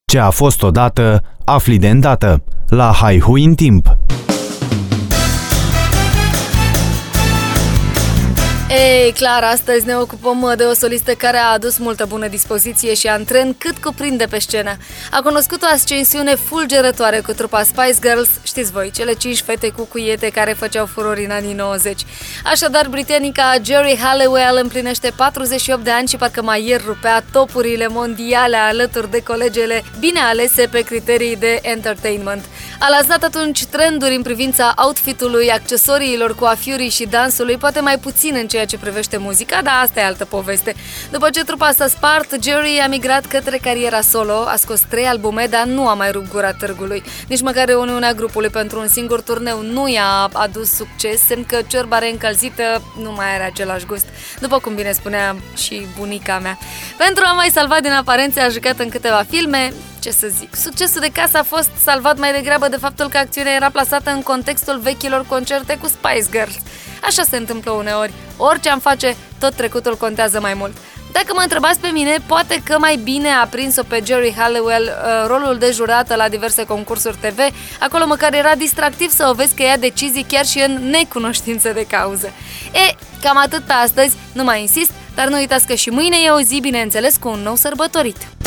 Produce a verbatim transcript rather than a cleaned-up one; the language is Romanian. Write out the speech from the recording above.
Ce a fost odată, afli de îndată, la Haihui în timp. Ei, clar, astăzi ne ocupăm de o solistă care a adus multă bună dispoziție și antren cât cuprinde pe scenă. A cunoscut o ascensiune fulgerătoare cu trupa Spice Girls, știți voi, cele cinci fete cu cuiete care făceau furori în anii nouăzeci. Așadar, britanica Geri Halliwell împlinește patruzeci și opt de ani și parcă mai ieri rupea topurile mondiale alături de colegele bine alese pe criterii de entertainment. A lansat atunci trenduri în privința outfitului, accesoriilor, coafiurii și dansului, poate mai puțin în ceea ce privește muzica, dar asta e altă poveste. După ce trupa s-a spart, Geri a migrat către cariera solo, a scos trei albume, dar nu a mai rupt gura târgului. Nici măcar reuniunea grupului pentru un singur turneu nu i-a adus succes, semn că ciorba reîncălzită nu mai are același gust, după cum bine spunea și bunica mea. Pentru a mai salva din aparențe, a jucat în câteva filme. Ce să zic, succesul de casă a fost salvat mai degrabă de faptul că acțiunea era plasată în contextul vechilor concerte cu Spice Girls. Așa se întâmplă uneori, orice am face, tot trecutul contează mai mult. Dacă mă întrebați pe mine, poate că mai bine a prins-o pe Geri Halliwell uh, rolul de jurată la diverse concursuri T V, acolo măcar era distractiv să o vezi că ia decizii chiar și în necunoștință de cauză. E, cam atât pe astăzi, nu mai insist, dar nu uitați că și mâine e o zi, bineînțeles, cu un nou sărbătorit.